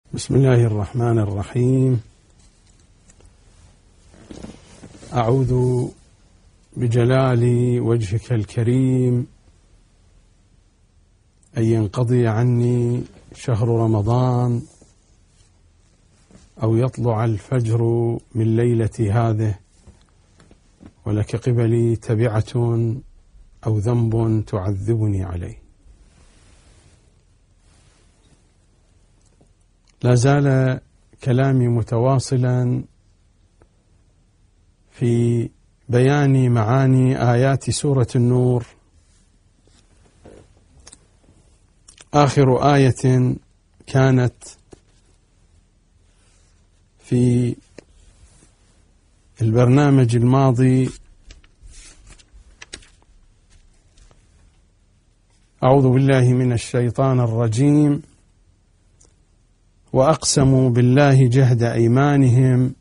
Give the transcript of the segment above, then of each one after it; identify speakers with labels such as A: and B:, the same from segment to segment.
A: بسم الله الرحمن الرحيم. أعوذ بجلال وجهك الكريم أن ينقضي عني شهر رمضان أو يطلع الفجر من ليلة هذه ولك قبلي تبعة أو ذنب تعذبني عليه. لا زال كلامي متواصلا في بيان معاني آيات سورة النور. آخر آية كانت في البرنامج الماضي: أعوذ بالله من الشيطان الرجيم: وأقسموا بالله جهد أيمانهم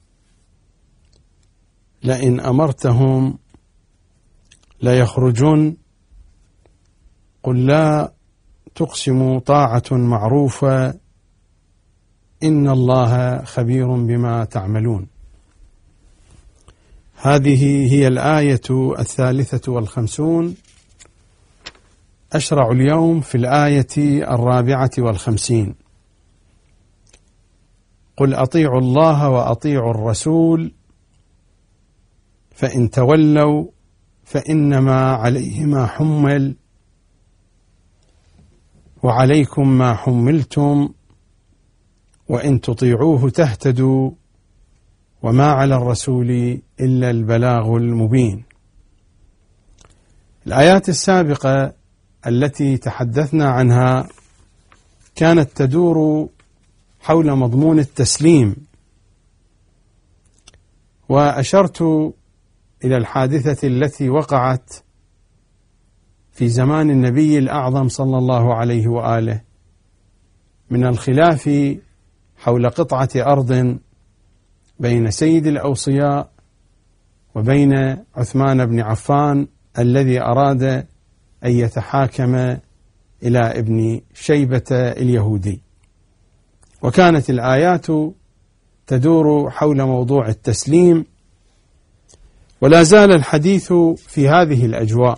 A: لئن أمرتهم ليخرجن قل لا تقسموا طاعة معروفة إن الله خبير بما تعملون. هذه هي الآية 53. أشرع اليوم في الآية 54. قل أطيعوا الله وأطيعوا الرسول فإن تولوا فإنما عليه ما حمل وعليكم ما حملتم وإن تطيعوه تهتدوا وما على الرسول إلا البلاغ المبين. الآيات السابقة التي تحدثنا عنها كانت تدور حول مضمون التسليم، وأشرت إلى الحادثة التي وقعت في زمان النبي الأعظم صلى الله عليه وآله من الخلاف حول قطعة أرض بين سيد الأوصياء وبين عثمان بن عفان الذي أراد أن يتحاكم إلى ابن شيبة اليهودي. وكانت الآيات تدور حول موضوع التسليم، ولا زال الحديث في هذه الأجواء.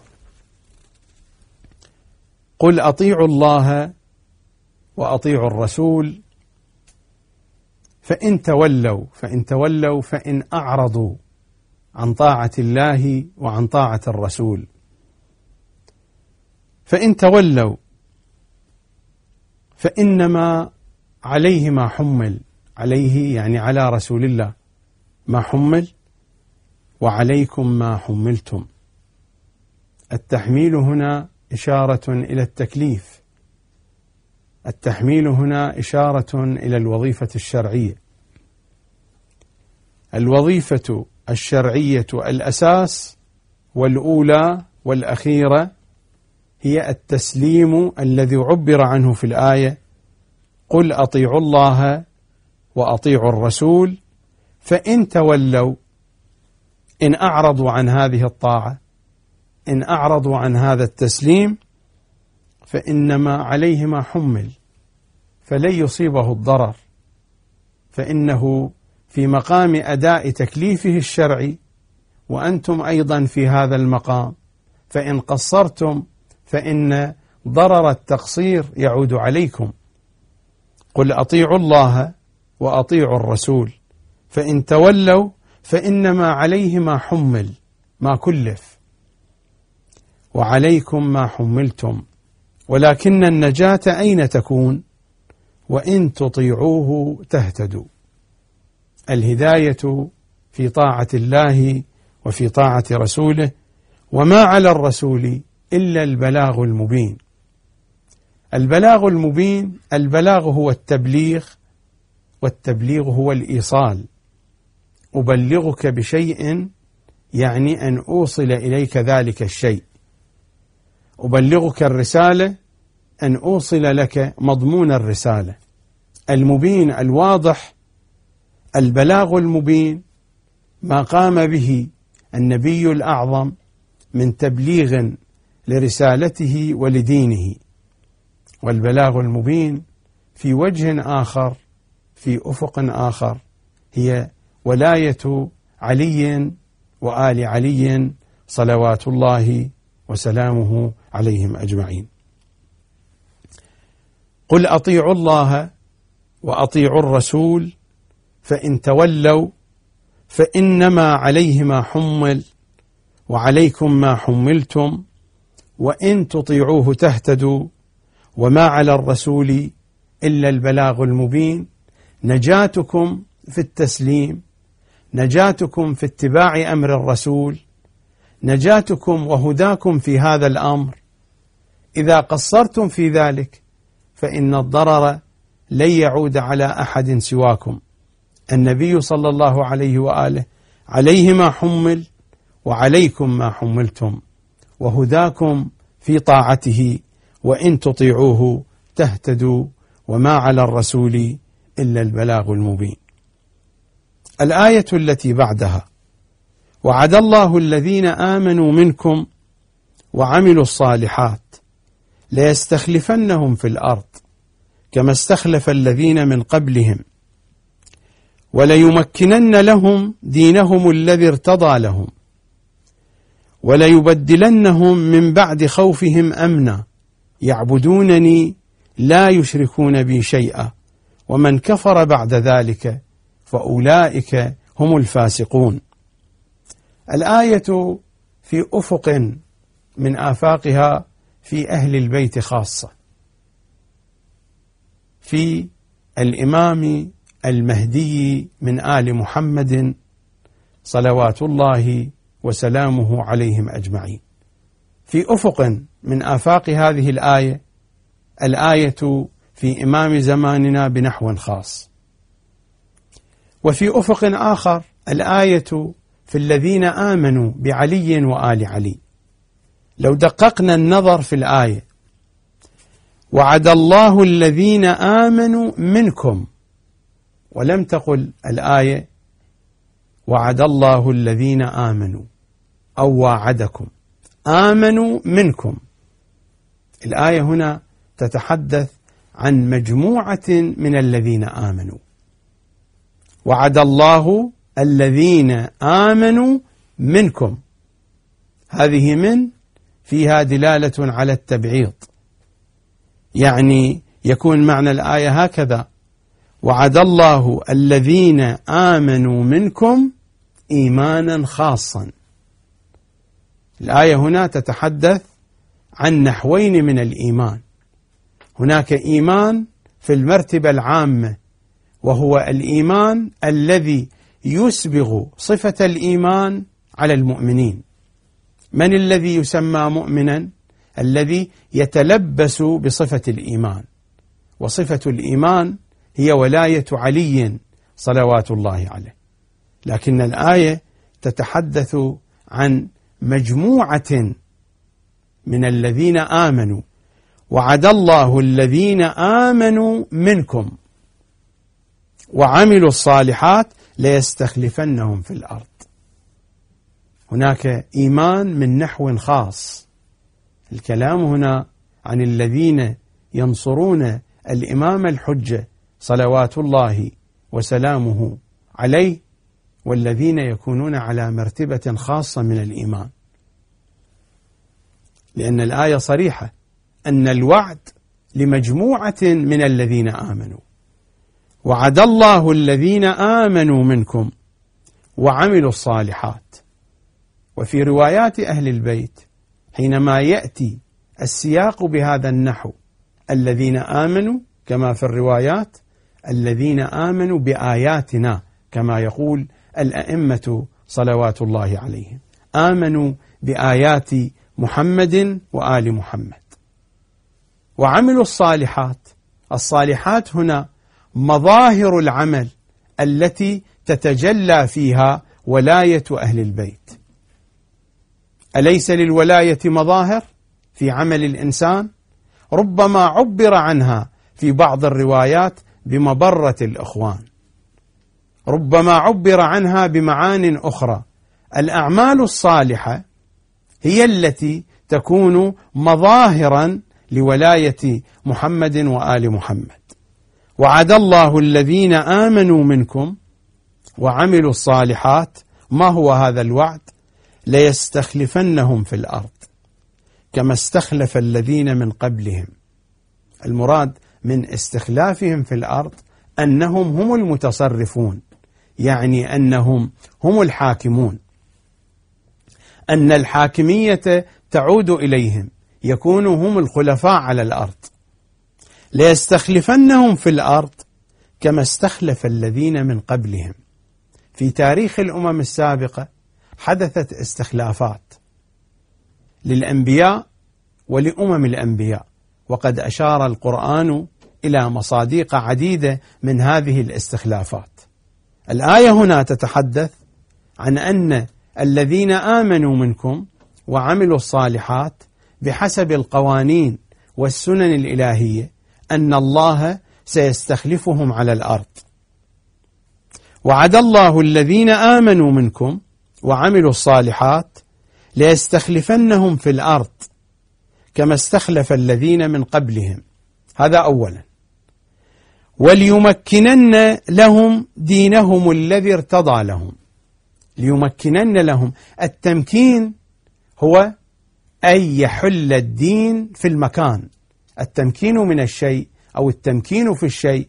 A: قل أطيعوا الله وأطيعوا الرسول فإن تولوا فإن أعرضوا عن طاعة الله وعن طاعة الرسول. فإن تولوا فإنما عليه ما حمل، عليه يعني على رسول الله ما حمل وعليكم ما حملتم. التحميل هنا إشارة إلى التكليف، التحميل هنا إشارة إلى الوظيفة الشرعية. الوظيفة الشرعية الأساس والأولى والأخيرة هي التسليم الذي عبر عنه في الآية: قل أطيعوا الله وأطيعوا الرسول فإن تولوا، إن أعرضوا عن هذه الطاعة، إن أعرضوا عن هذا التسليم، فإنما عليه ما حمل، فلن يصيبه الضرر، فإنه في مقام أداء تكليفه الشرعي وأنتم أيضا في هذا المقام، فإن قصرتم فإن ضرر التقصير يعود عليكم. قل أطيعوا الله وأطيعوا الرسول فإن تولوا فإنما عليه ما حمل، ما كلف، وعليكم ما حملتم، ولكن النجاة أين تكون؟ وإن تطيعوه تهتدوا. الهداية في طاعة الله وفي طاعة رسوله، وما على الرسول إلا البلاغ المبين. البلاغ المبين، البلاغ هو التبليغ، والتبليغ هو الإيصال. أبلغك بشيء يعني أن أوصل إليك ذلك الشيء. أبلغك الرسالة أن أوصل لك مضمون الرسالة. المبين الواضح، البلاغ المبين ما قام به النبي الأعظم من تبليغ لرسالته ولدينه. والبلاغ المبين في وجه آخر في أفق آخر هي ولاية علي وآل علي صلوات الله وسلامه عليهم أجمعين. قل أطيعوا الله وأطيعوا الرسول فإن تولوا فإنما عليه ما حمل وعليكم ما حملتم وإن تطيعوه تهتدوا وما على الرسول إلا البلاغ المبين. نجاتكم في التسليم، نجاتكم في اتباع أمر الرسول، نجاتكم وهداكم في هذا الأمر. إذا قصرتم في ذلك فإن الضرر لن يعود على أحد سواكم. النبي صلى الله عليه وآله عليه ما حمل وعليكم ما حملتم، وهداكم في طاعته وإن تطيعوه تهتدوا وما على الرسول إلا البلاغ المبين. الآية التي بعدها: وعد الله الذين آمنوا منكم وعملوا الصالحات ليستخلفنهم في الأرض كما استخلف الذين من قبلهم وليمكنن لهم دينهم الذي ارتضى لهم وليبدلنهم من بعد خوفهم أمنا يعبدونني لا يشركون بي شيئا ومن كفر بعد ذلك فأولئك هم الفاسقون. الآية في أفق من آفاقها في أهل البيت خاصة، في الإمام المهدي من آل محمد صلوات الله وسلامه عليهم أجمعين. في أفق من آفاق هذه الآية، الآية في إمام زماننا بنحو خاص. وفي أفق آخر الآية في الذين آمنوا بعلي وآل علي. لو دققنا النظر في الآية: وعد الله الذين آمنوا منكم، ولم تقل الآية وعد الله الذين آمنوا أو واعدكم، آمنوا منكم. الآية هنا تتحدث عن مجموعة من الذين آمنوا. وعد الله الذين آمنوا منكم، هذه من فيها دلالة على التبعيض، يعني يكون معنى الآية هكذا: وعد الله الذين آمنوا منكم إيمانا خاصا. الآية هنا تتحدث عن نحوين من الإيمان: هناك إيمان في المرتبة العامة وهو الإيمان الذي يسبغ صفة الإيمان على المؤمنين. من الذي يسمى مؤمنا؟ الذي يتلبس بصفة الإيمان، وصفة الإيمان هي ولاية علي صلوات الله عليه. لكن الآية تتحدث عن مجموعة من الذين آمنوا. وعد الله الذين آمنوا منكم وعملوا الصالحات ليستخلفنهم في الأرض. هناك إيمان من نحو خاص. الكلام هنا عن الذين ينصرون الإمام الحجة صلوات الله وسلامه عليه، والذين يكونون على مرتبة خاصة من الإيمان، لأن الآية صريحة أن الوعد لمجموعة من الذين آمنوا. وعد الله الذين آمنوا منكم وعملوا الصالحات. وفي روايات أهل البيت حينما يأتي السياق بهذا النحو: الذين آمنوا، كما في الروايات الذين آمنوا بآياتنا، كما يقول الأئمة صلوات الله عليهم، آمنوا بآيات محمد وآل محمد. وعملوا الصالحات. الصالحات هنا مظاهر العمل التي تتجلى فيها ولاية أهل البيت. أليس للولاية مظاهر في عمل الإنسان؟ ربما عبر عنها في بعض الروايات بمبرة الإخوان، ربما عبر عنها بمعان أخرى. الأعمال الصالحة هي التي تكون مظاهرا لولاية محمد وآل محمد. وعد الله الذين آمنوا منكم وعملوا الصالحات. ما هو هذا الوعد؟ ليستخلفنهم في الأرض كما استخلف الذين من قبلهم. المراد من استخلافهم في الأرض أنهم هم المتصرفون، يعني أنهم هم الحاكمون، أن الحاكمية تعود إليهم، يكونوا هم الخلفاء على الأرض. ليستخلفنهم في الأرض كما استخلف الذين من قبلهم. في تاريخ الأمم السابقة حدثت استخلافات للأنبياء ولأمم الأنبياء، وقد أشار القرآن إلى مصادق عديدة من هذه الاستخلافات. الآية هنا تتحدث عن أن الذين آمنوا منكم وعملوا الصالحات بحسب القوانين والسنن الإلهية أن الله سيستخلفهم على الأرض. وعد الله الذين آمنوا منكم وعملوا الصالحات ليستخلفنهم في الأرض كما استخلف الذين من قبلهم. هذا أولا. وليمكنن لهم دينهم الذي ارتضى لهم. ليمكنن لهم، التمكين هو أن يحل الدين في المكان. التمكين من الشيء أو التمكين في الشيء.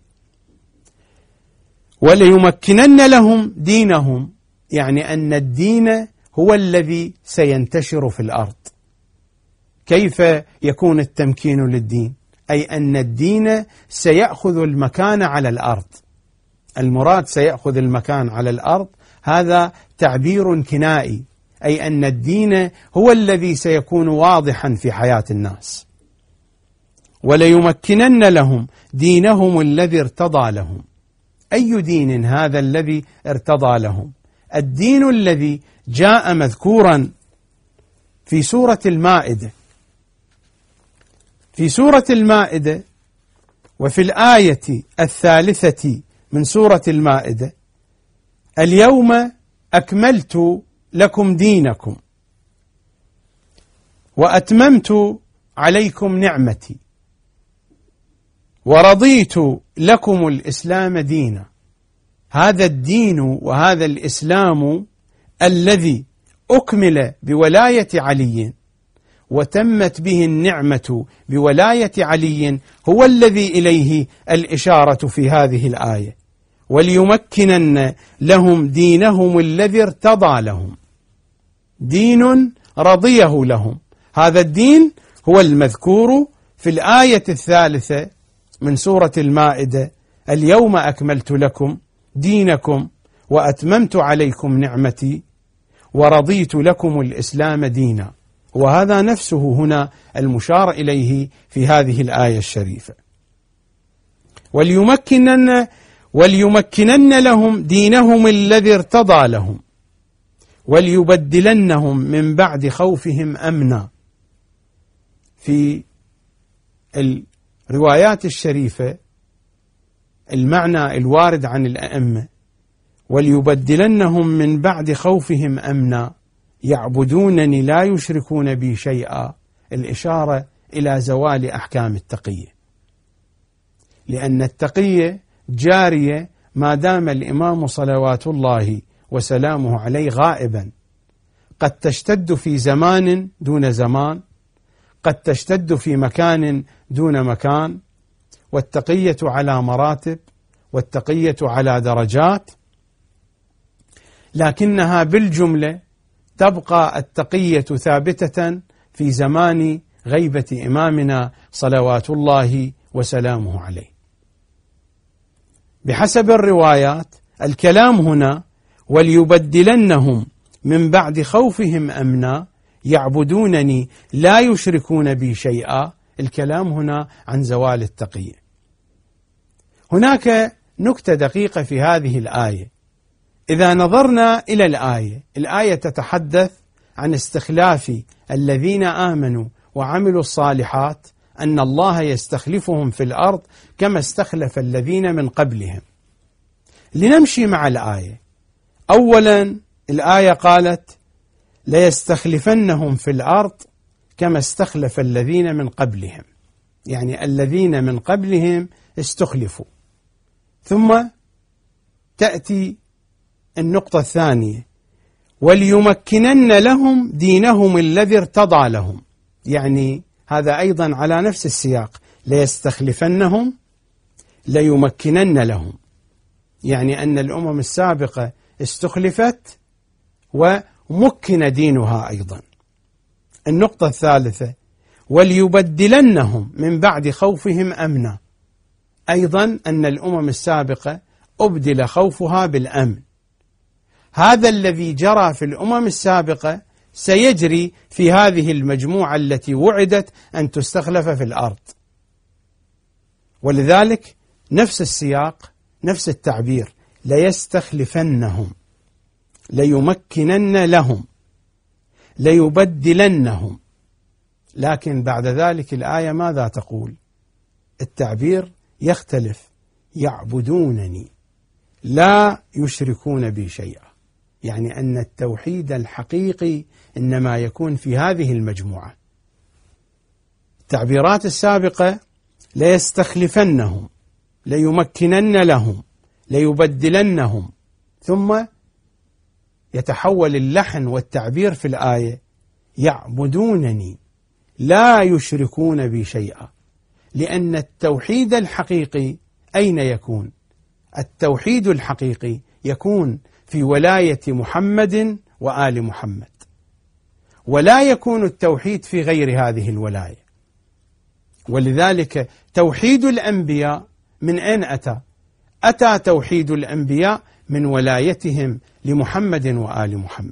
A: وليمكنن لهم دينهم، يعني أن الدين هو الذي سينتشر في الأرض. كيف يكون التمكين للدين؟ أي أن الدين سيأخذ المكان على الأرض. المراد سيأخذ المكان على الأرض، هذا تعبير كنائي، أي أن الدين هو الذي سيكون واضحا في حياة الناس. وليمكنن لهم دينهم الذي ارتضى لهم. أي دين هذا الذي ارتضى لهم؟ الدين الذي جاء مذكورا في سورة المائدة. في سورة المائدة وفي الآية 3 من سورة المائدة: اليوم أكملت لكم دينكم وأتممت عليكم نعمتي ورضيت لكم الإسلام دينا. هذا الدين وهذا الإسلام الذي أكمل بولاية علي وتمت به النعمة بولاية علي هو الذي إليه الإشارة في هذه الآية. وليمكنن لهم دينهم الذي ارتضى لهم. دين رضيه لهم، هذا الدين هو المذكور في الآية 3 من سورة المائدة: اليوم أكملت لكم دينكم وأتممت عليكم نعمتي ورضيت لكم الإسلام دينا. وهذا نفسه هنا المشار إليه في هذه الآية الشريفة. وليمكنن لهم دينهم الذي ارتضى لهم وليبدلنهم من بعد خوفهم أمنا. في الروايات الشريفة المعنى الوارد عن الأئمة: وليبدلنهم من بعد خوفهم أمنا يعبدونني لا يشركون بي شيئا، الإشارة إلى زوال أحكام التقية، لأن التقية جارية ما دام الإمام صلوات الله وسلامه عليه غائبا. قد تشتد في زمان دون زمان، قد تشتد في مكان دون مكان، والتقية على مراتب والتقية على درجات، لكنها بالجملة تبقى التقية ثابتة في زمان غيبة إمامنا صلوات الله وسلامه عليه. بحسب الروايات الكلام هنا وليبدلنهم من بعد خوفهم أمنا يعبدونني لا يشركون بي شيئا، الكلام هنا عن زوال التقية. هناك نكتة دقيقة في هذه الآية. إذا نظرنا إلى الآية تتحدث عن استخلاف الذين آمنوا وعملوا الصالحات، أن الله يستخلفهم في الأرض كما استخلف الذين من قبلهم. لنمشي مع الآية. أولا الآية قالت: ليستخلفنهم في الأرض كما استخلف الذين من قبلهم، يعني الذين من قبلهم استخلفوا. ثم تأتي النقطة الثانية: وليمكنن لهم دينهم الذي ارتضى لهم. يعني هذا أيضا على نفس السياق: ليستخلفنهم، ليمكنن لهم، يعني أن الأمم السابقة استخلفت ومكن دينها أيضا. النقطة الثالثة: وليبدلنهم من بعد خوفهم أمنا، أيضا أن الأمم السابقة أبدل خوفها بالأمن. هذا الذي جرى في الأمم السابقة سيجري في هذه المجموعة التي وعدت أن تستخلف في الأرض. ولذلك نفس السياق، نفس التعبير: ليستخلفنهم، ليمكنن لهم، ليبدلنهم. لكن بعد ذلك الآية ماذا تقول؟ التعبير يختلف: يعبدونني لا يشركون بي شيئا. يعني أن التوحيد الحقيقي إنما يكون في هذه المجموعة. التعبيرات السابقة: ليستخلفنهم، ليمكنن لهم، ليبدلنهم، ثم يتحول اللحن والتعبير في الآية: يعبدونني لا يشركون بي شيئا. لأن التوحيد الحقيقي أين يكون؟ التوحيد الحقيقي يكون في ولاية محمد وآل محمد، ولا يكون التوحيد في غير هذه الولاية. ولذلك توحيد الأنبياء من أين أتى؟ أتى توحيد الأنبياء من ولايتهم لمحمد وآل محمد.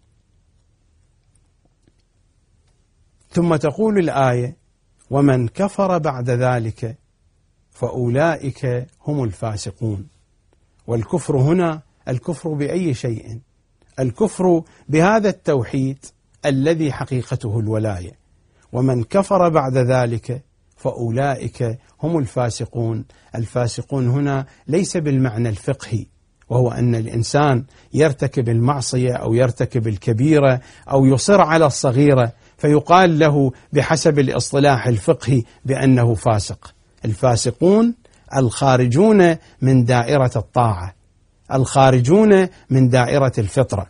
A: ثم تقول الآية: ومن كفر بعد ذلك فأولئك هم الفاسقون. والكفر هنا الكفر بأي شيء؟ الكفر بهذا التوحيد الذي حقيقته الولاية. ومن كفر بعد ذلك فأولئك هم الفاسقون. الفاسقون هنا ليس بالمعنى الفقهي، وهو أن الإنسان يرتكب المعصية أو يرتكب الكبيرة أو يصر على الصغيرة فيقال له بحسب الاصطلاح الفقهي بأنه فاسق. الفاسقون الخارجون من دائرة الطاعة، الخارجون من دائرة الفطرة.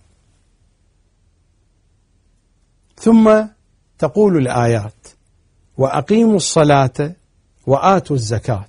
A: ثم تقول الآيات: وأقيموا الصلاة وآتوا الزكاة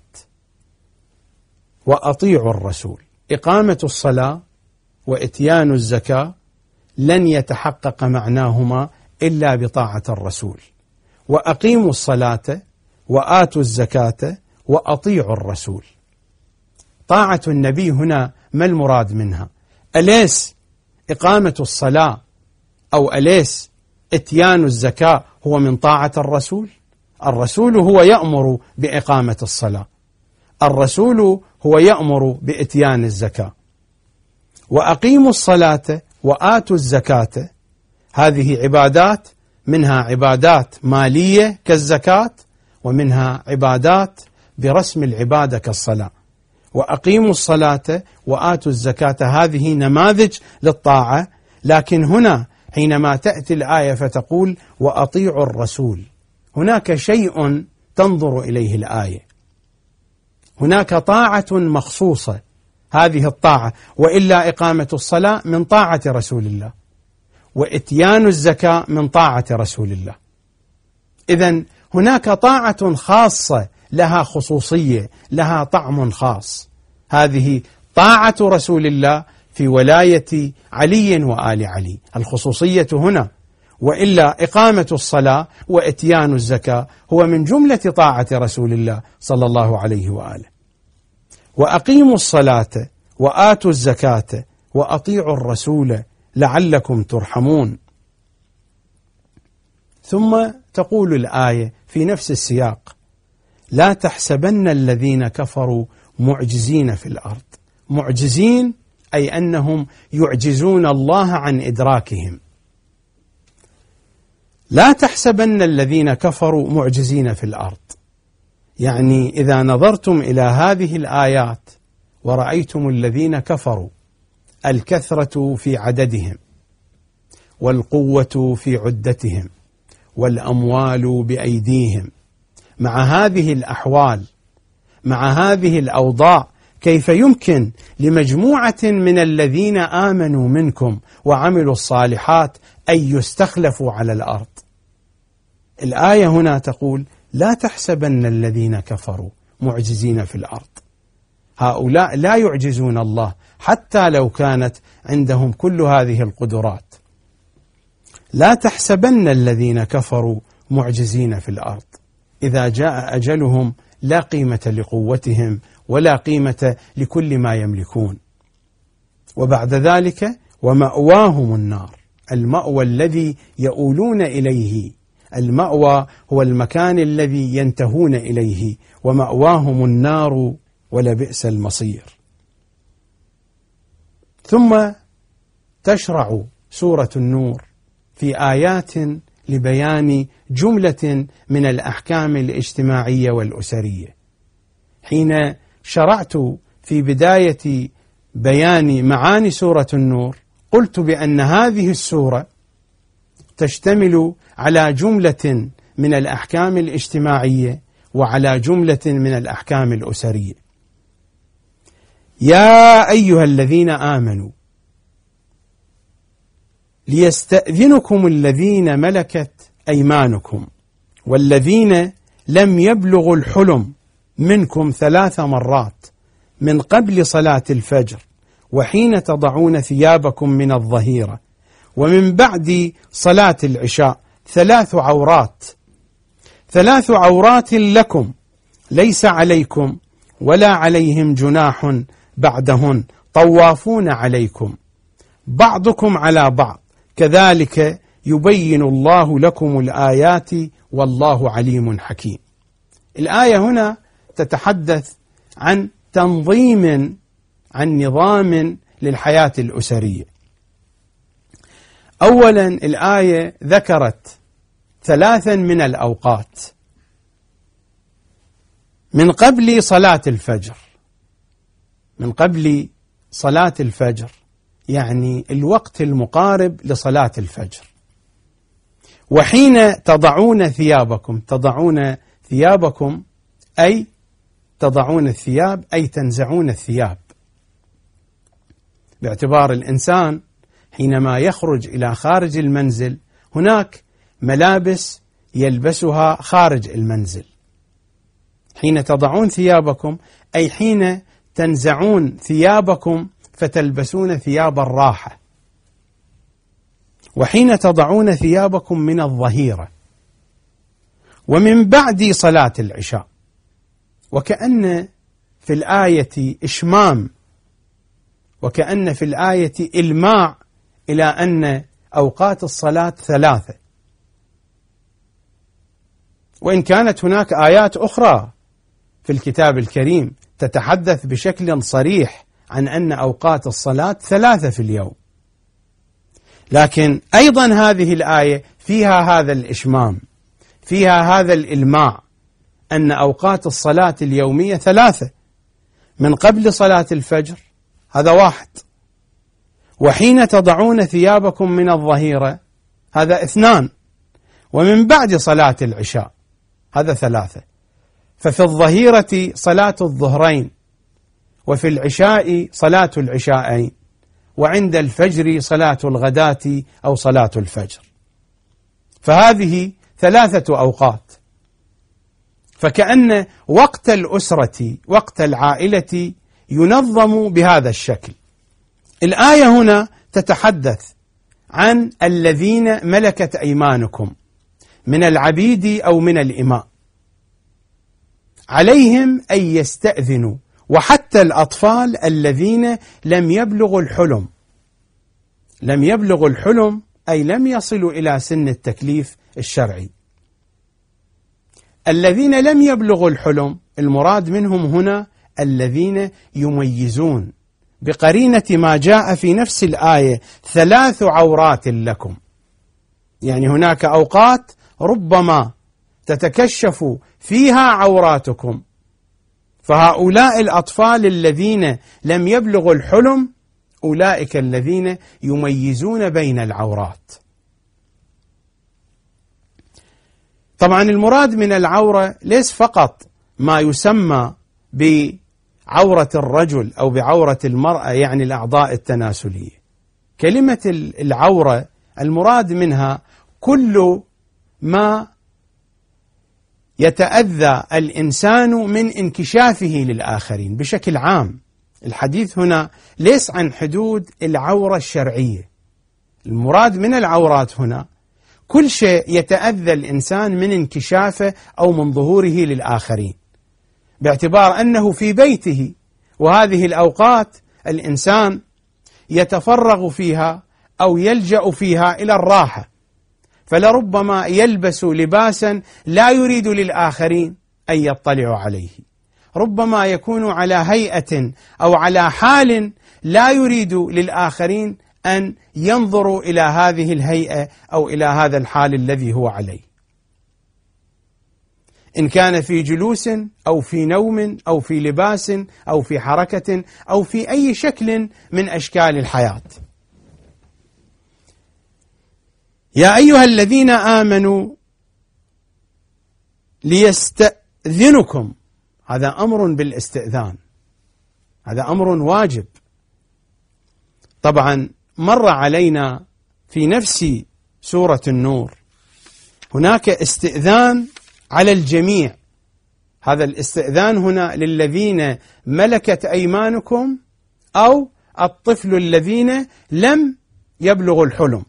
A: وأطيعوا الرسول. إقامة الصلاة وإتيان الزكاة لن يتحقق معناهما إلا بطاعة الرسول. وأقيموا الصلاة وآتوا الزكاة وأطيعوا الرسول. طاعة النبي هنا ما المراد منها؟ أليس إقامة الصلاة أو أليس إتيان الزكاة هو من طاعة الرسول؟ الرسول هو يأمر بإقامة الصلاة، الرسول هو يأمر بإتيان الزكاة. وأقيموا الصلاة وآتوا الزكاة، هذه عبادات، منها عبادات مالية كالزكاة، ومنها عبادات برسم العبادة كالصلاة. وأقيموا الصلاة وآتوا الزكاة هذه نماذج للطاعة. لكن هنا حينما تأتي الآية فتقول وأطيعوا الرسول، هناك شيء تنظر إليه الآية، هناك طاعة مخصوصة، هذه الطاعة، وإلا إقامة الصلاة من طاعة رسول الله، وإتيان الزكاة من طاعة رسول الله. إذن هناك طاعة خاصة لها خصوصية، لها طعم خاص، هذه طاعة رسول الله في ولاية علي وآل علي، الخصوصية هنا. وإلا إقامة الصلاة وإتيان الزكاة هو من جملة طاعة رسول الله صلى الله عليه وآله. وأقيموا الصلاة وآتوا الزكاة وأطيعوا الرسول لعلكم ترحمون. ثم تقول الآية في نفس السياق: لا تحسبن الذين كفروا معجزين في الأرض. معجزين أي أنهم يعجزون الله عن إدراكهم. لا تحسبن الذين كفروا معجزين في الأرض، يعني إذا نظرتم إلى هذه الآيات ورأيتم الذين كفروا الكثرة في عددهم والقوة في عدتهم والأموال بأيديهم، مع هذه الأحوال، مع هذه الأوضاع، كيف يمكن لمجموعة من الذين آمنوا منكم وعملوا الصالحات أن يستخلفوا على الأرض؟ الآية هنا تقول: لا تحسبن الذين كفروا معجزين في الأرض. هؤلاء لا يعجزون الله حتى لو كانت عندهم كل هذه القدرات. لا تحسبن الذين كفروا معجزين في الأرض، إذا جاء أجلهم لا قيمة لقوتهم ولا قيمة لكل ما يملكون. وبعد ذلك: ومأواهم النار، المأوى الذي يؤولون إليه، المأوى هو المكان الذي ينتهون إليه، ومأواهم النار ولبئس المصير. ثم تشرع سورة النور في آيات لبيان جملة من الأحكام الاجتماعية والأسرية. حين شرعت في بداية بيان معاني سورة النور قلت بأن هذه السورة تشتمل على جملة من الأحكام الاجتماعية وعلى جملة من الأحكام الأسرية. يا أيها الذين آمنوا ليستأذنكم الذين ملكت أيمانكم والذين لم يبلغوا الحلم منكم 3 مرات من قبل صلاة الفجر وحين تضعون ثيابكم من الظهيرة ومن بعد صلاة العشاء 3 عورات، 3 عورات لكم ليس عليكم ولا عليهم جناح بعدهن طوافون عليكم بعضكم على بعض كذلك يبين الله لكم الآيات والله عليم حكيم. الآية هنا تتحدث عن تنظيم، عن نظام للحياة الأسرية. أولا الآية ذكرت 3 من الأوقات من قبل صلاة الفجر. من قبل صلاة الفجر يعني الوقت المقارب لصلاة الفجر. وحين تضعون ثيابكم، تضعون ثيابكم أي تضعون الثياب أي تنزعون الثياب، باعتبار الإنسان حينما يخرج إلى خارج المنزل هناك ملابس يلبسها خارج المنزل. حين تضعون ثيابكم أي حين تنزعون ثيابكم فتلبسون ثياب الراحة. وحين تضعون ثيابكم من الظهيرة ومن بعد صلاة العشاء. وكأن في الآية إشمام، وكأن في الآية إلماع إلى أن أوقات الصلاة 3. وإن كانت هناك آيات أخرى في الكتاب الكريم تتحدث بشكل صريح عن أن أوقات الصلاة 3 في اليوم، لكن أيضا هذه الآية فيها هذا الإشمام، فيها هذا الإلماع أن أوقات الصلاة اليومية 3. من قبل صلاة الفجر هذا 1، وحين تضعون ثيابكم من الظهيرة هذا 2، ومن بعد صلاة العشاء هذا 3. ففي الظهيرة صلاة الظهرين، وفي العشاء صلاة العشاءين، وعند الفجر صلاة الغداة أو صلاة الفجر. فهذه 3 أوقات. فكأن وقت الأسرة، وقت العائلة ينظم بهذا الشكل. الآية هنا تتحدث عن الذين ملكت أيمانكم من العبيد أو من الإماء، عليهم أن يستأذنوا، وحتى الأطفال الذين لم يبلغوا الحلم. لم يبلغوا الحلم أي لم يصلوا إلى سن التكليف الشرعي. الذين لم يبلغوا الحلم المراد منهم هنا الذين يميزون بقرينة ما جاء في نفس الآية 3 عورات لكم. يعني هناك أوقات ربما تتكشف فيها عوراتكم، فهؤلاء الأطفال الذين لم يبلغوا الحلم أولئك الذين يميزون بين العورات. طبعا المراد من العورة ليس فقط ما يسمى بعورة الرجل أو بعورة المرأة يعني الأعضاء التناسلية. كلمة العورة المراد منها كل ما يتأذى الإنسان من انكشافه للآخرين بشكل عام. الحديث هنا ليس عن حدود العورة الشرعية، المراد من العورات هنا كل شيء يتأذى الإنسان من انكشافه أو من ظهوره للآخرين، باعتبار أنه في بيته، وهذه الأوقات الإنسان يتفرغ فيها أو يلجأ فيها إلى الراحة، فلربما يلبس لباسا لا يريد للآخرين أن يطلعوا عليه، ربما يكون على هيئة أو على حال لا يريد للآخرين أن ينظروا إلى هذه الهيئة أو إلى هذا الحال الذي هو عليه، إن كان في جلوس أو في نوم أو في لباس أو في حركة أو في أي شكل من أشكال الحياة. يا أيها الذين آمنوا ليستأذنكم، هذا أمر بالاستئذان، هذا أمر واجب. طبعا مر علينا في نفس سورة النور هناك استئذان على الجميع، هذا الاستئذان هنا للذين ملكت أيمانكم أو الطفل الذين لم يبلغوا الحلم.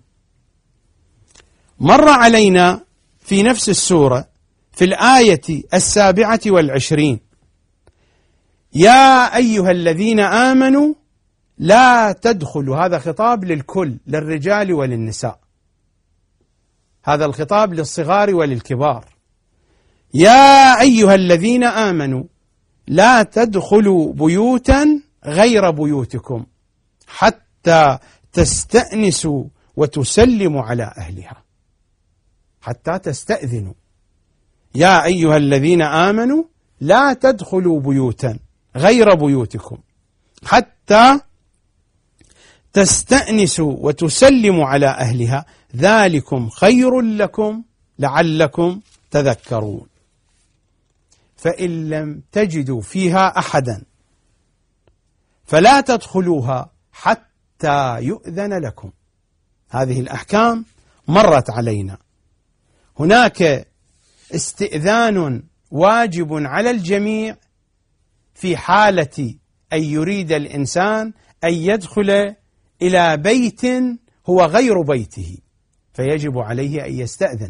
A: مر علينا في نفس السورة في الآية 27 يا أيها الذين آمنوا لا تدخلوا، هذا خطاب للكل، للرجال وللنساء، هذا الخطاب للصغار وللكبار. يا أيها الذين آمنوا لا تدخلوا بيوتا غير بيوتكم حتى تستأنسوا وتسلموا على أهلها، حتى تستأذنوا. يا أيها الذين آمنوا لا تدخلوا بيوتا غير بيوتكم حتى تستأنسوا وتسلموا على أهلها ذلكم خير لكم لعلكم تذكرون. فإن لم تجدوا فيها أحدا فلا تدخلوها حتى يؤذن لكم. هذه الأحكام مرت علينا. هناك استئذان واجب على الجميع في حالة أن يريد الإنسان أن يدخل إلى بيت هو غير بيته، فيجب عليه أن يستأذن،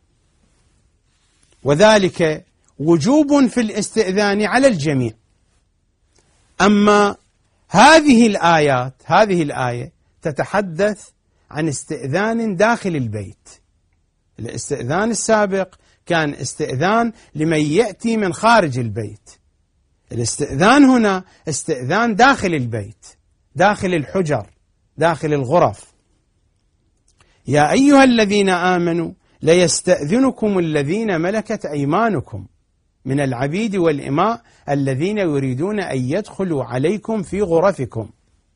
A: وذلك وجوب في الاستئذان على الجميع. أما هذه الآية تتحدث عن استئذان داخل البيت. الاستئذان السابق كان استئذان لمن يأتي من خارج البيت، الاستئذان هنا استئذان داخل البيت، داخل الحجر، داخل الغرف. يا أيها الذين آمنوا ليستأذنكم الذين ملكت أيمانكم من العبيد والإماء الذين يريدون أن يدخلوا عليكم في غرفكم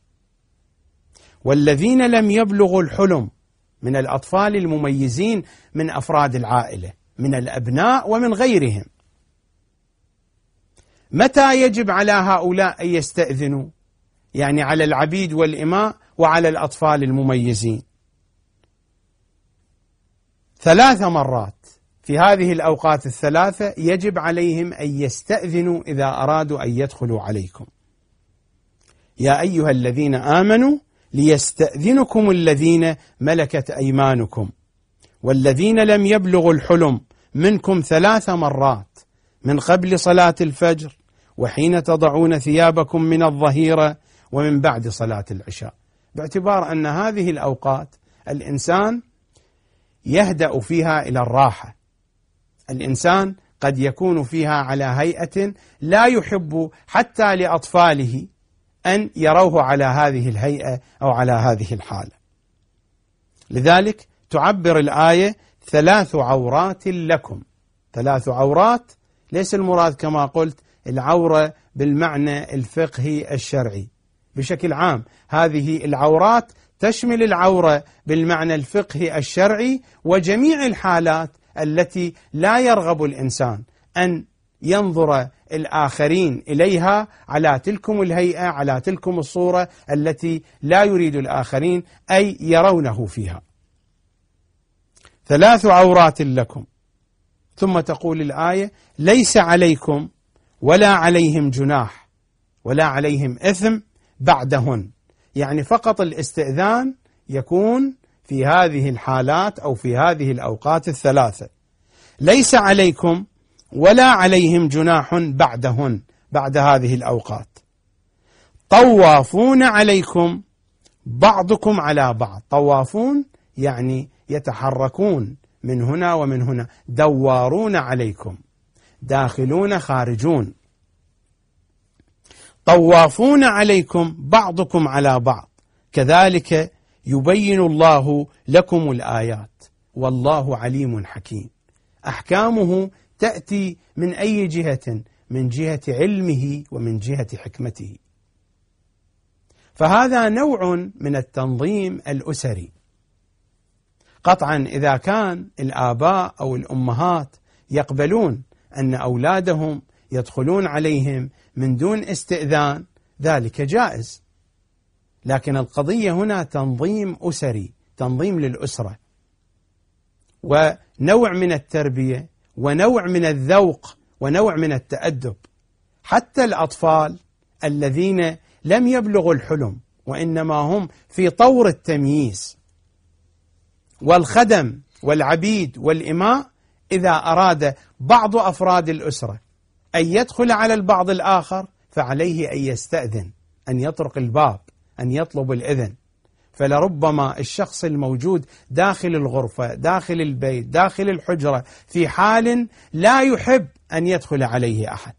A: والذين لم يبلغوا الحلم من الأطفال المميزين من أفراد العائلة من الأبناء ومن غيرهم. متى يجب على هؤلاء أن يستأذنوا؟ يعني على العبيد والإماء وعلى الأطفال المميزين 3 مرات في هذه الأوقات ال3 يجب عليهم أن يستأذنوا إذا أرادوا أن يدخلوا عليكم. يا أيها الذين آمنوا ليستأذنكم الذين ملكت أيمانكم والذين لم يبلغوا الحلم منكم 3 مرات من قبل صلاة الفجر وحين تضعون ثيابكم من الظهيرة ومن بعد صلاة العشاء، باعتبار أن هذه الأوقات الإنسان يهدأ فيها إلى الراحة. الإنسان قد يكون فيها على هيئة لا يحب حتى لأطفاله أن يروه على هذه الهيئة أو على هذه الحالة. لذلك تعبر الآية 3 عورات لكم. 3 عورات ليس المراد كما قلت العورة بالمعنى الفقهي الشرعي بشكل عام، هذه العورات تشمل العورة بالمعنى الفقهي الشرعي وجميع الحالات التي لا يرغب الإنسان أن ينظر الآخرين إليها على تلكم الهيئة، على تلكم الصورة التي لا يريد الآخرين أي يرونه فيها. 3 عورات لكم. ثم تقول الآية: ليس عليكم ولا عليهم جناح ولا عليهم إثم بعدهن، يعني فقط الاستئذان يكون في هذه الحالات أو في هذه الأوقات ال3. ليس عليكم ولا عليهم جناح بعدهن، بعد هذه الأوقات. طوافون عليكم بعضكم على بعض. طوافون يعني يتحركون من هنا ومن هنا، دوارون عليكم، داخلون خارجون. طوافون عليكم بعضكم على بعض، كذلك يبين الله لكم الآيات والله عليم حكيم. أحكامه تأتي من أي جهة؟ من جهة علمه ومن جهة حكمته. فهذا نوع من التنظيم الأسري. قطعا إذا كان الآباء أو الأمهات يقبلون أن أولادهم يدخلون عليهم من دون استئذان، ذلك جائز. لكن القضية هنا تنظيم أسري، تنظيم للأسرة، ونوع من التربية، ونوع من الذوق، ونوع من التأدب. حتى الأطفال الذين لم يبلغوا الحلم وإنما هم في طور التمييز، والخدم والعبيد والإماء، إذا أراد بعض أفراد الأسرة أن يدخل على البعض الآخر فعليه أن يستأذن، أن يطرق الباب، أن يطلب الإذن. فلربما الشخص الموجود داخل الغرفة، داخل البيت، داخل الحجرة، في حال لا يحب أن يدخل عليه أحد.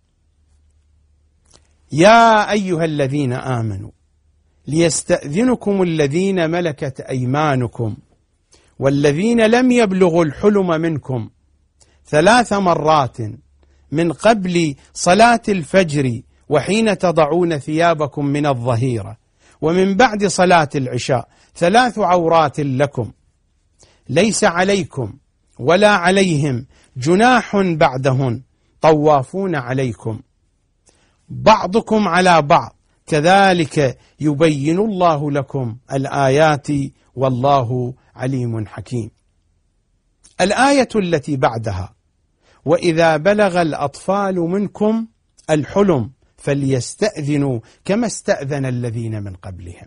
A: يا أيها الذين آمنوا ليستأذنكم الذين ملكت أيمانكم والذين لم يبلغوا الحلم منكم 3 مرات من قبل صلاة الفجر وحين تضعون ثيابكم من الظهيرة ومن بعد صلاة العشاء 3 عورات لكم. ليس عليكم ولا عليهم جناح بعدهن، طوافون عليكم بعضكم على بعض، كذلك يبين الله لكم الآيات والله عليم حكيم. الآية التي بعدها: وإذا بلغ الأطفال منكم الحلم فليستأذنوا كما استأذن الذين من قبلهم.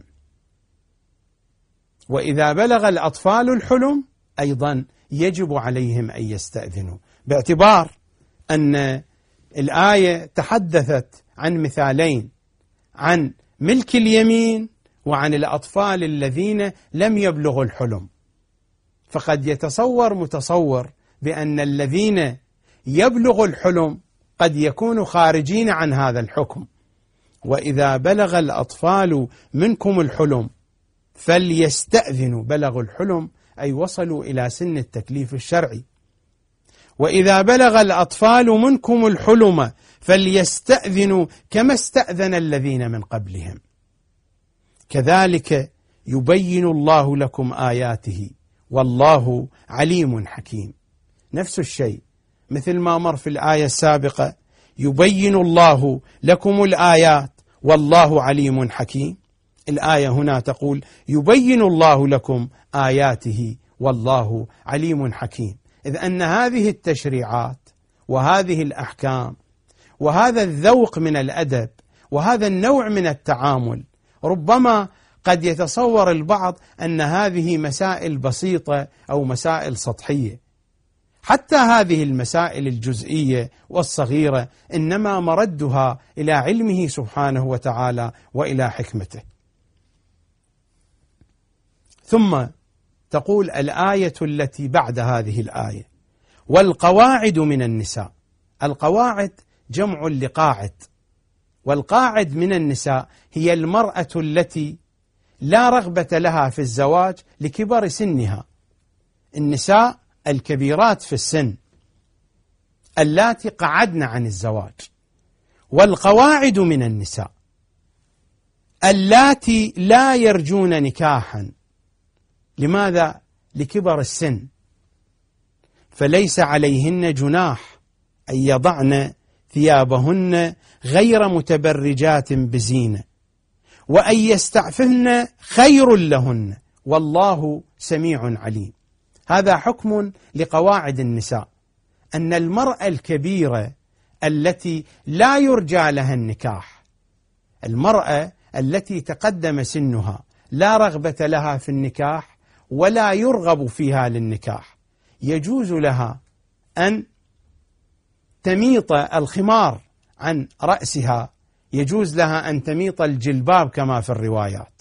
A: وإذا بلغ الأطفال الحلم أيضا يجب عليهم أن يستأذنوا، باعتبار أن الآية تحدثت عن مثالين، عن ملك اليمين وعن الأطفال الذين لم يبلغوا الحلم. فقد يتصور متصور بأن الذين يبلغوا الحلم قد يكونوا خارجين عن هذا الحكم. وإذا بلغ الأطفال منكم الحلم فليستأذنوا، بلغوا الحلم أي وصلوا إلى سن التكليف الشرعي. وإذا بلغ الأطفال منكم الحلم فليستأذنوا كما استأذن الذين من قبلهم، كذلك يبين الله لكم آياته والله عليم حكيم. نفس الشيء مثل ما مر في الآية السابقة: يبين الله لكم الآيات والله عليم حكيم. الآية هنا تقول: يبين الله لكم آياته والله عليم حكيم. إذ أن هذه التشريعات وهذه الأحكام وهذا الذوق من الأدب وهذا النوع من التعامل، ربما قد يتصور البعض أن هذه مسائل بسيطة أو مسائل سطحية. حتى هذه المسائل الجزئية والصغيرة إنما مردها إلى علمه سبحانه وتعالى وإلى حكمته. ثم تقول الآية التي بعد هذه الآية: والقواعد من النساء. القواعد جمع لقاعد، والقاعد من النساء هي المرأة التي لا رغبة لها في الزواج لكبر سنها، النساء الكبيرات في السن اللاتي قعدن عن الزواج. والقواعد من النساء اللاتي لا يرجون نكاحا. لماذا؟ لكبر السن، فليس عليهن جناح أن يضعن ثيابهن غير متبرجات بزينة وأن يستعففن خير لهن والله سميع عليم. هذا حكم لقواعد النساء، أن المرأة الكبيرة التي لا يرجى لها النكاح، المرأة التي تقدم سنها لا رغبة لها في النكاح ولا يرغب فيها للنكاح، يجوز لها أن تميط الخمار عن رأسها، يجوز لها أن تميط الجلباب كما في الروايات.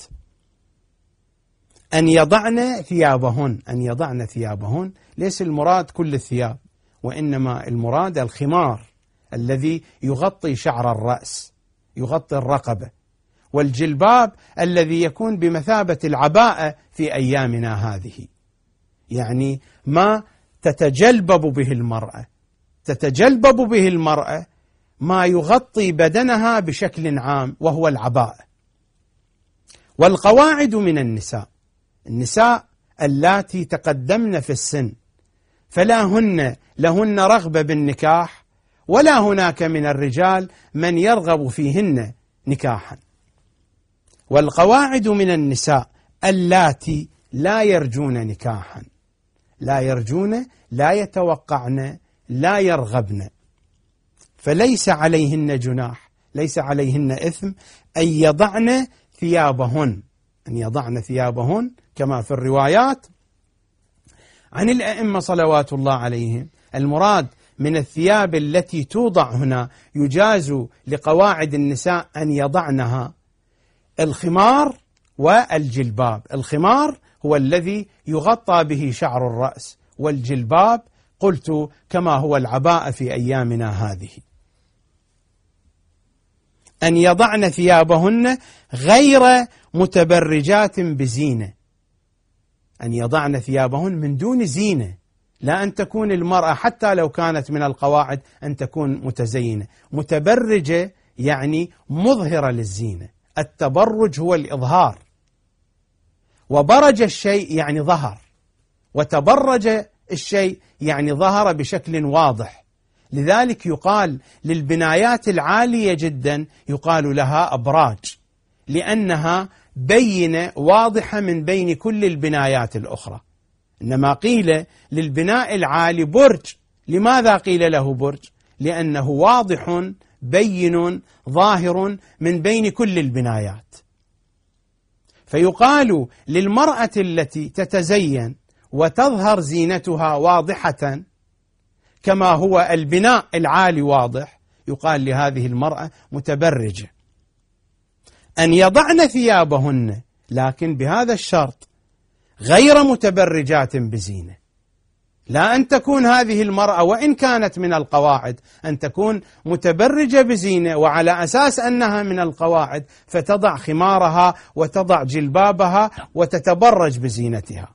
A: أن يضعن ثيابهن، أن يضعن ثيابهن ليس المراد كل الثياب، وإنما المراد الخمار الذي يغطي شعر الرأس، يغطي الرقبة، والجلباب الذي يكون بمثابة العباءة في أيامنا هذه، يعني ما تتجلبب به المرأة، تتجلبب به المرأة ما يغطي بدنها بشكل عام وهو العباءة. والقواعد من النساء، النساء اللاتي تقدمن في السن فلا لهن رغبة بالنكاح ولا هناك من الرجال من يرغب فيهن نكاحا. والقواعد من النساء اللاتي لا يرجون نكاحا، لا يرجون، لا يتوقعن، لا يرغبن، فليس عليهن جناح، ليس عليهن إثم أن يضعن ثيابهن، أن يضعن ثيابهن كما في الروايات عن الأئمة صلوات الله عليهم. المراد من الثياب التي توضع هنا يجاز لقواعد النساء أن يضعنها الخمار والجلباب. الخمار هو الذي يغطى به شعر الرأس، والجلباب قلت كما هو العباءة في أيامنا هذه. أن يضعن ثيابهن غير متبرجات بزينة، أن يضعن ثيابهن من دون زينة، لا أن تكون المرأة حتى لو كانت من القواعد أن تكون متزينة. متبرجة يعني مظهرة للزينة، التبرج هو الإظهار، وبرج الشيء يعني ظهر، وتبرج الشيء يعني ظهر بشكل واضح. لذلك يقال للبنايات العالية جدا يقال لها أبراج، لأنها بينة واضحة من بين كل البنايات الأخرى. إنما قيل للبناء العالي برج. لماذا قيل له برج؟ لأنه واضح بين ظاهر من بين كل البنايات. فيقال للمرأة التي تتزين وتظهر زينتها واضحة كما هو البناء العالي واضح، يقال لهذه المرأة متبرجة. أن يضعن ثيابهن، لكن بهذا الشرط غير متبرجات بزينة، لا أن تكون هذه المرأة وإن كانت من القواعد أن تكون متبرجة بزينة وعلى أساس أنها من القواعد فتضع خمارها وتضع جلبابها وتتبرج بزينتها.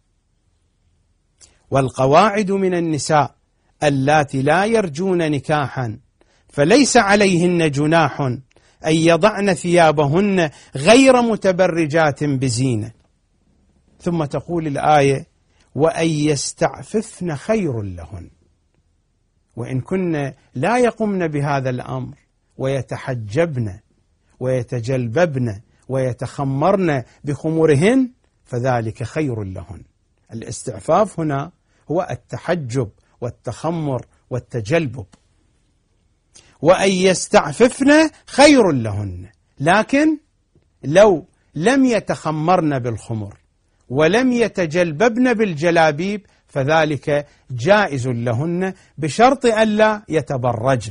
A: والقواعد من النساء اللاتي لا يرجون نكاحا فليس عليهن جناح أن يضعن ثيابهن غير متبرجات بزينة. ثم تقول الآية: وأن يستعففن خير لهن. وإن كن لا يقمن بهذا الأمر ويتحجبن ويتجلببن ويتخمرن بخمورهن فذلك خير لهن. الاستعفاف هنا هو التحجب والتخمر والتجلبب. وأن يستعففن خير لهن، لكن لو لم يتخمرن بالخمر ولم يتجلببن بالجلابيب فذلك جائز لهن بشرط ألا يتبرجن.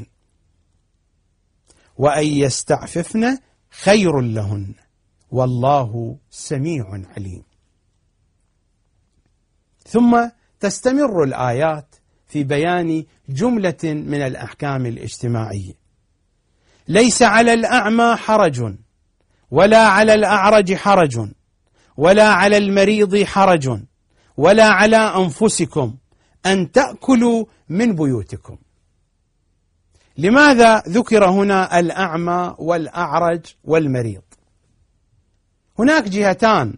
A: وأن يستعففن خير لهن والله سميع عليم. ثم تستمر الآيات في بيان جملة من الأحكام الاجتماعية. ليس على الأعمى حرج ولا على الأعرج حرج ولا على المريض حرج ولا على أنفسكم أن تأكلوا من بيوتكم. لماذا ذكر هنا الأعمى والأعرج والمريض؟ هناك جهتان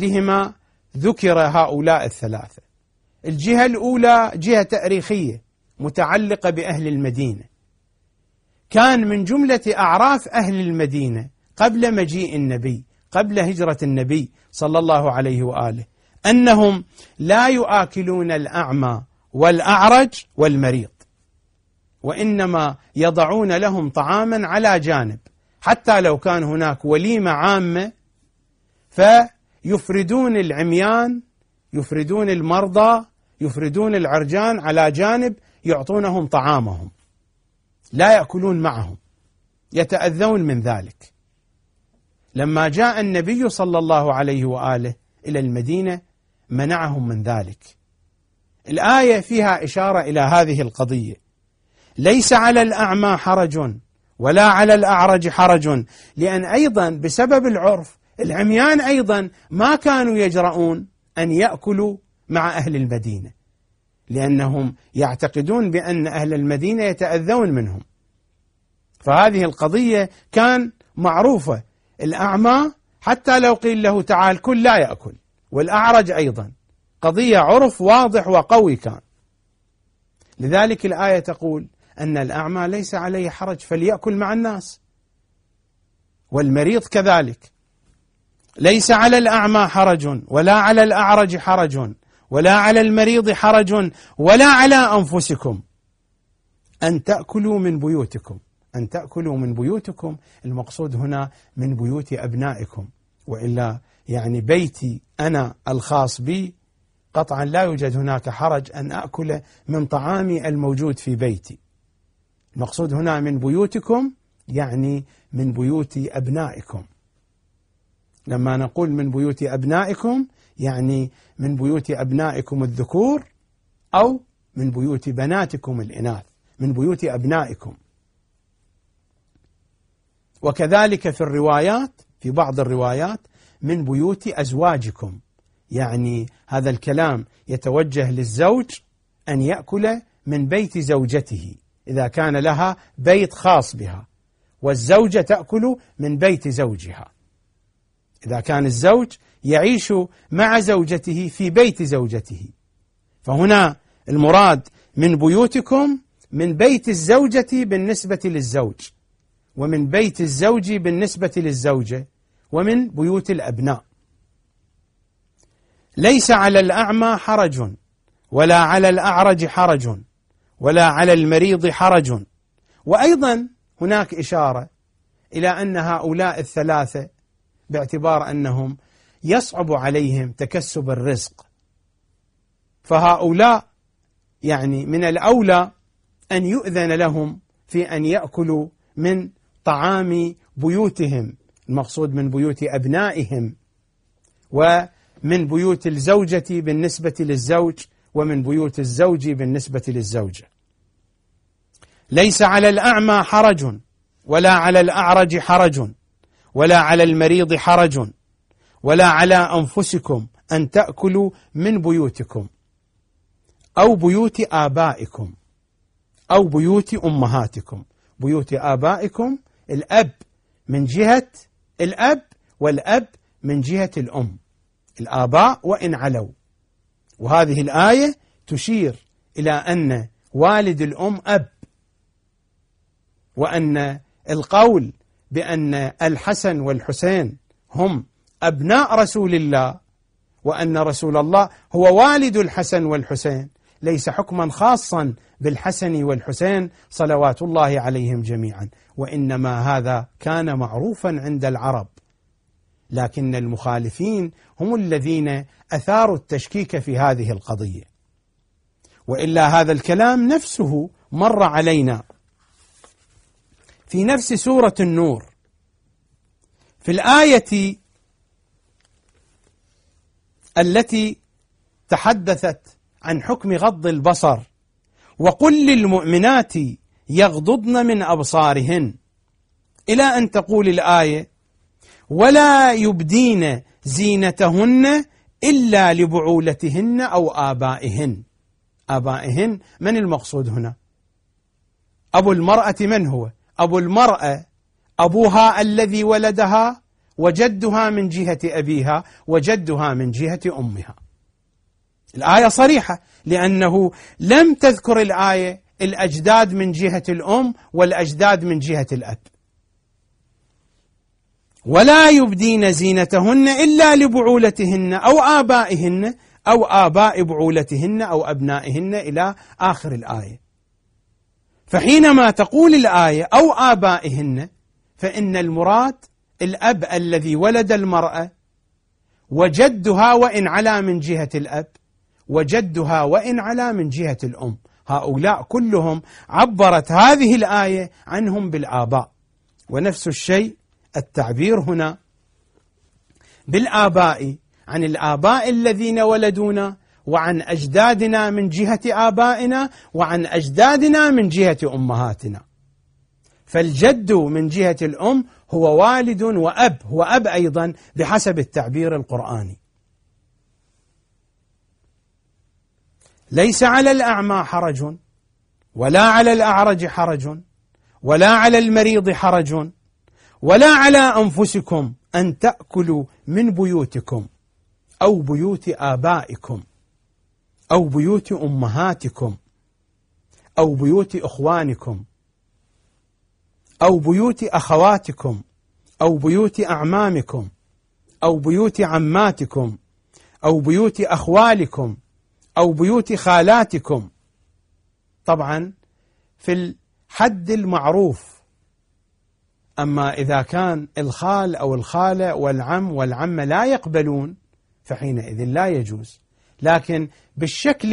A: لأجلهما ذكر هؤلاء الثلاثة. الجهة الأولى جهة تاريخية، متعلقة بأهل المدينة. كان من جملة أعراف أهل المدينة قبل مجيء النبي، قبل هجرة النبي صلى الله عليه وآله، أنهم لا يؤكلون الأعمى والأعرج والمريض، وإنما يضعون لهم طعاما على جانب، حتى لو كان هناك وليمة عامة فيفردون العميان، يفردون المرضى، يفردون العرجان على جانب، يعطونهم طعامهم، لا يأكلون معهم، يتأذون من ذلك. لما جاء النبي صلى الله عليه وآله إلى المدينة منعهم من ذلك. الآية فيها إشارة إلى هذه القضية: ليس على الأعمى حرج ولا على الأعرج حرج، لأن أيضا بسبب العرف العميان أيضا ما كانوا يجرؤون أن يأكلوا مع أهل المدينة، لأنهم يعتقدون بأن أهل المدينة يتأذون منهم. فهذه القضية كان معروفة، الأعمى حتى لو قيل له تعال كل لا يأكل، والأعرج أيضا، قضية عرف واضح وقوي كان. لذلك الآية تقول أن الأعمى ليس عليه حرج فليأكل مع الناس، والمريض كذلك. ليس على الأعمى حرج ولا على الأعرج حرج ولا على المريض حرج ولا على أنفسكم أن تأكلوا من بيوتكم. أن تأكلوا من بيوتكم، المقصود هنا من بيوت أبنائكم، وإلا يعني بيتي أنا الخاص بي قطعا لا يوجد هناك حرج أن أكل من طعامي الموجود في بيتي. المقصود هنا من بيوتكم يعني من بيوت أبنائكم. لما نقول من بيوت أبنائكم يعني من بيوت أبنائكم الذكور أو من بيوت بناتكم الإناث، من بيوت أبنائكم. وكذلك في الروايات، في بعض الروايات من بيوت أزواجكم، يعني هذا الكلام يتوجه للزوج أن يأكل من بيت زوجته إذا كان لها بيت خاص بها، والزوجة تأكل من بيت زوجها إذا كان الزوج يعيش مع زوجته في بيت زوجته. فهنا المراد من بيوتكم من بيت الزوجة بالنسبة للزوج، ومن بيت الزوج بالنسبة للزوجة، ومن بيوت الأبناء. ليس على الأعمى حرج ولا على الأعرج حرج ولا على المريض حرج. وأيضا هناك إشارة إلى أن هؤلاء الثلاثة باعتبار أنهم يصعب عليهم تكسب الرزق، فهؤلاء يعني من الأولى أن يؤذن لهم في أن يأكلوا من طعام بيوتهم، المقصود من بيوت أبنائهم، ومن بيوت الزوجة بالنسبة للزوج، ومن بيوت الزوج بالنسبة للزوجة. ليس على الأعمى حرج ولا على الأعرج حرج ولا على المريض حرج ولا على أنفسكم أن تأكلوا من بيوتكم أو بيوت آبائكم أو بيوت أمهاتكم. بيوت آبائكم الأب من جهة الأب، والأب من جهة الأم، الآباء وإن علوا. وهذه الآية تشير إلى أن والد الأم أب، وأن القول بأن الحسن والحسين هم أبناء رسول الله، وأن رسول الله هو والد الحسن والحسين، ليس حكما خاصا بالحسن والحسين صلوات الله عليهم جميعا، وإنما هذا كان معروفا عند العرب، لكن المخالفين هم الذين أثاروا التشكيك في هذه القضية. وإلا هذا الكلام نفسه مر علينا في نفس سورة النور في الآية التي تحدثت عن حكم غض البصر: وقل للمؤمنات يغضضن من أبصارهن، إلى أن تقول الآية: ولا يبدين زينتهن إلا لبعولتهن أو آبائهن. آبائهن من المقصود هنا؟ أبو المرأة من هو؟ أبو المرأة أبوها الذي ولدها، وجدها من جهة أبيها، وجدها من جهة أمها. الآية صريحة، لأنه لم تذكر الآية الأجداد من جهة الأم والأجداد من جهة الأب. ولا يبدين زينتهن إلا لبعولتهن أو آبائهن أو آباء بعولتهن أو أبنائهن إلى آخر الآية. فحينما تقول الآية أو آبائهن فإن المراد الأب الذي ولد المرأة وجدها وإن علا من جهة الأب وجدها وإن علا من جهة الأم، هؤلاء كلهم عبرت هذه الآية عنهم بالآباء. ونفس الشيء التعبير هنا بالآباء عن الآباء الذين ولدونا وعن أجدادنا من جهة آبائنا وعن أجدادنا من جهة أمهاتنا. فالجد من جهة الأم هو والد وأب، هو أب أيضا بحسب التعبير القرآني. ليس على الأعمى حرج ولا على الأعرج حرج ولا على المريض حرج ولا على أنفسكم أن تأكلوا من بيوتكم أو بيوت آبائكم أو بيوت أمهاتكم أو بيوت إخوانكم أو بيوت أخواتكم أو بيوت أعمامكم أو بيوت عماتكم أو بيوت أخوالكم أو بيوت خالاتكم. طبعا في الحد المعروف، أما إذا كان الخال أو الخالة والعم والعمة لا يقبلون فحينئذ لا يجوز. لكن بالشكل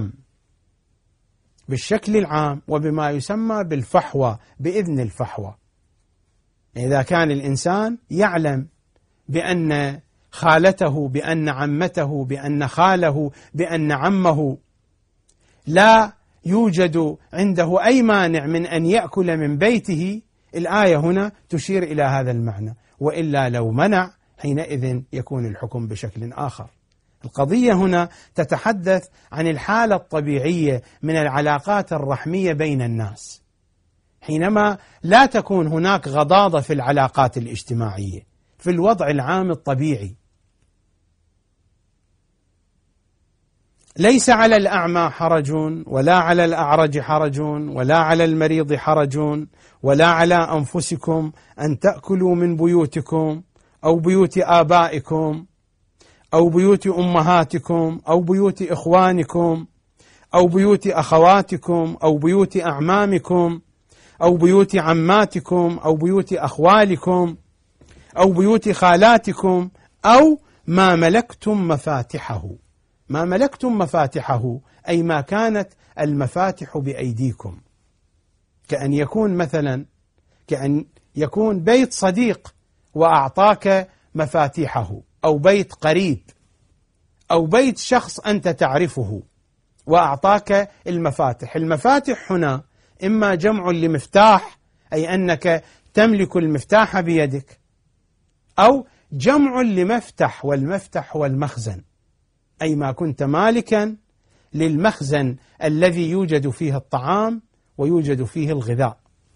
A: العام وبما يسمى بالفحوى، بإذن الفحوى، إذا كان الإنسان يعلم بأن خالته بأن عمته بأن خاله بأن عمه لا يوجد عنده أي مانع من أن يأكل من بيته، الآية هنا تشير إلى هذا المعنى. وإلا لو منع حينئذ يكون الحكم بشكل آخر. القضية هنا تتحدث عن الحالة الطبيعية من العلاقات الرحمية بين الناس، حينما لا تكون هناك غضاضة في العلاقات الاجتماعية في الوضع العام الطبيعي. ليس على الأعمى حرج ولا على الأعرج حرج ولا على المريض حرج ولا على أنفسكم أن تأكلوا من بيوتكم أو بيوت آبائكم أو بيوت أمهاتكم أو بيوت إخوانكم أو بيوت أخواتكم أو بيوت أعمامكم أو بيوت عماتكم أو بيوت أخوالكم أو بيوت خالاتكم أو ما ملكتم مفاتحه. ما ملكتم مفاتحه أي ما كانت المفاتح بأيديكم، كأن يكون مثلا كأن يكون بيت صديق وأعطاك مفاتيحه، أو بيت قريب، أو بيت شخص أنت تعرفه وأعطاك المفاتح. المفاتح هنا إما جمع لمفتاح أي أنك تملك المفتاح بيدك، أو جمع لمفتح، والمفتح هو المخزن، أي ما كنت مالكا للمخزن الذي يوجد فيه الطعام ويوجد فيه الغذاء.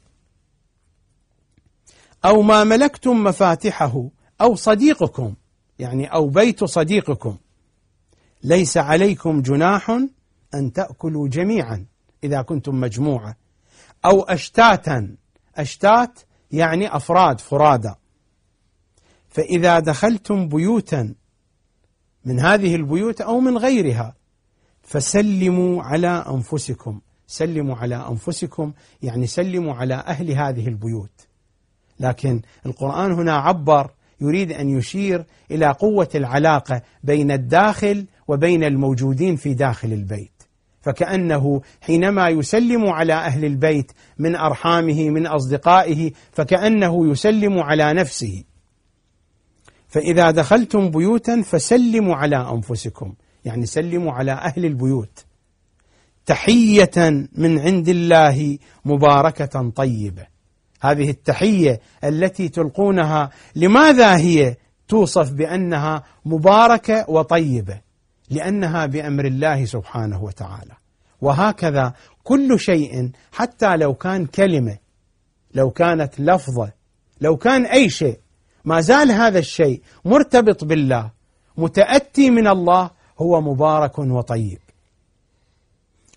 A: أو ما ملكتم مفاتحه أو صديقكم، يعني أو بيت صديقكم. ليس عليكم جناح أن تأكلوا جميعا إذا كنتم مجموعة، أو أشتاتا، أشتات يعني أفراد فرادى. فإذا دخلتم بيوتا من هذه البيوت أو من غيرها فسلموا على أنفسكم. سلموا على أنفسكم يعني سلموا على أهل هذه البيوت. لكن القرآن هنا عبر، يريد أن يشير إلى قوة العلاقة بين الداخل وبين الموجودين في داخل البيت، فكأنه حينما يسلم على أهل البيت من أرحامه من أصدقائه فكأنه يسلم على نفسه. فإذا دخلتم بيوتا فسلموا على أنفسكم، يعني سلموا على أهل البيوت. تحية من عند الله مباركة طيبة. هذه التحية التي تلقونها لماذا هي توصف بأنها مباركة وطيبة؟ لأنها بأمر الله سبحانه وتعالى. وهكذا كل شيء، حتى لو كان كلمة، لو كانت لفظة، لو كان أي شيء، ما زال هذا الشيء مرتبط بالله متأتي من الله، هو مبارك وطيب.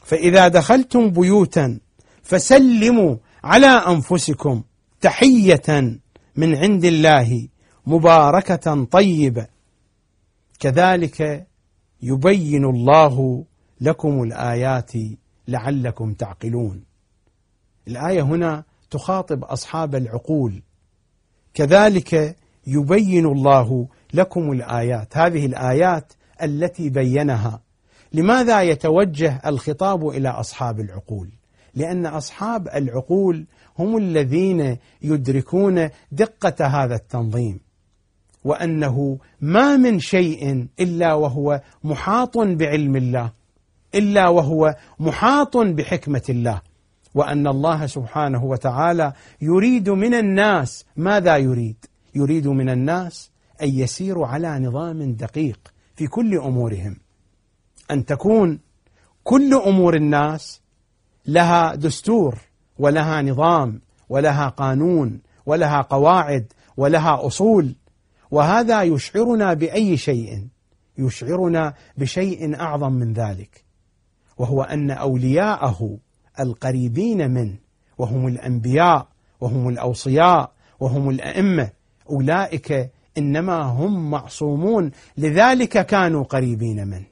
A: فإذا دخلتم بيوتا فسلموا على أنفسكم تحية من عند الله مباركة طيبة كذلك يبين الله لكم الآيات لعلكم تعقلون. الآية هنا تخاطب أصحاب العقول. كذلك يبين الله لكم الآيات، هذه الآيات التي بينها. لماذا يتوجه الخطاب إلى أصحاب العقول؟ لأن أصحاب العقول هم الذين يدركون دقة هذا التنظيم، وأنه ما من شيء إلا وهو محاط بعلم الله، إلا وهو محاط بحكمة الله، وأن الله سبحانه وتعالى يريد من الناس ماذا يريد؟ يريد من الناس أن يسيروا على نظام دقيق في كل أمورهم، أن تكون كل أمور الناس لها دستور ولها نظام ولها قانون ولها قواعد ولها أصول. وهذا يشعرنا بأي شيء؟ يشعرنا بشيء أعظم من ذلك، وهو أن أولياءه القريبين منه وهم الأنبياء وهم الأوصياء وهم الأئمة، أولئك إنما هم معصومون، لذلك كانوا قريبين منه.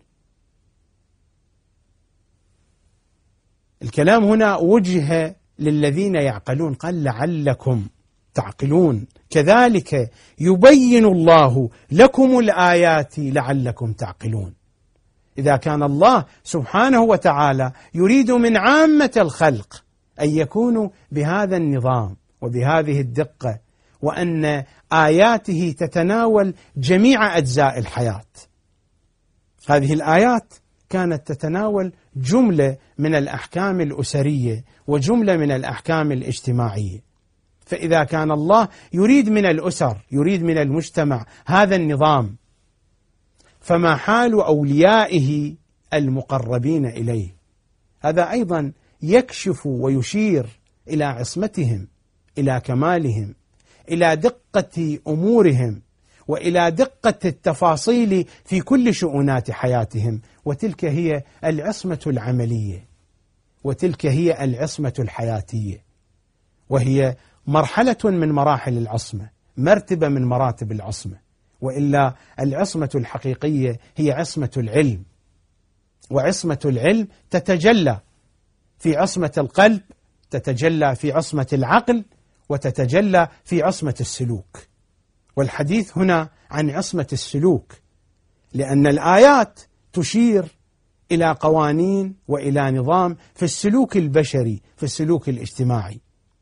A: الكلام هنا وجه للذين يعقلون، قال لعلكم تعقلون، كذلك يبين الله لكم الآيات لعلكم تعقلون. إذا كان الله سبحانه وتعالى يريد من عامة الخلق أن يكونوا بهذا النظام وبهذه الدقة، وأن آياته تتناول جميع أجزاء الحياة، هذه الآيات كانت تتناول جملة من الأحكام الأسرية وجملة من الأحكام الاجتماعية. فإذا كان الله يريد من الأسر، يريد من المجتمع هذا النظام، فما حال أوليائه المقربين إليه؟ هذا أيضا يكشف ويشير إلى عصمتهم، إلى كمالهم، إلى دقة أمورهم، وإلى دقة التفاصيل في كل شؤونات حياتهم. وتلك هي العصمة العملية، وتلك هي العصمة الحياتية، وهي مرحلة من مراحل العصمة، مرتبة من مراتب العصمة. وإلا العصمة الحقيقية هي عصمة العلم، وعصمة العلم تتجلى في عصمة القلب، تتجلى في عصمة العقل، وتتجلى في عصمة السلوك. والحديث هنا عن عصمة السلوك، لأن الآيات تشير إلى قوانين وإلى نظام في السلوك البشري، في السلوك الاجتماعي.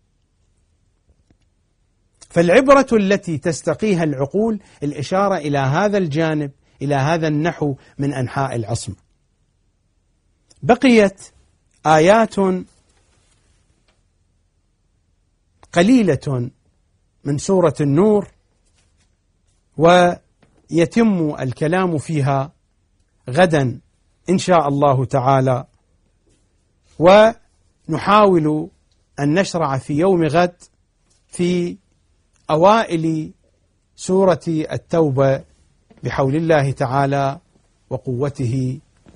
A: فالعبرة التي تستقيها العقول الإشارة إلى هذا الجانب، إلى هذا النحو من أنحاء العصمة. بقيت آيات قليلة من سورة النور، ويتم الكلام فيها غدا إن شاء الله تعالى، ونحاول أن نشرع في يوم غد في أوائل سورة التوبة بحول الله تعالى وقوته